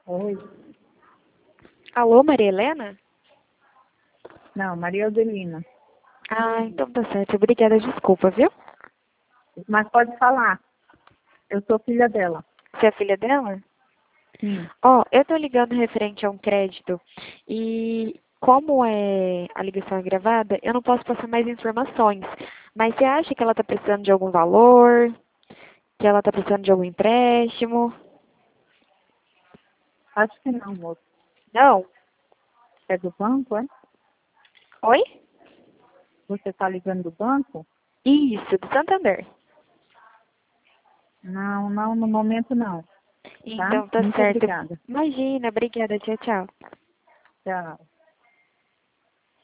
Oi. Alô, Maria Helena? Não, Maria Adelina. Ah, então tá certo. Obrigada, desculpa, viu? Mas pode falar. Eu sou filha dela. Você é filha dela? Sim. Ó, eu tô ligando referente a um crédito e como a ligação é gravada, eu não posso passar mais informações. Mas você acha que ela tá precisando de algum valor? Que ela tá precisando de algum empréstimo? Acho que não, moço. Não. É do banco, é? Oi? Você está ligando do banco? Isso, do Santander. Não, não, no momento não. Tá? Então tá Muito certo. obrigada. Imagina, obrigada, tchau, tchau. Tchau.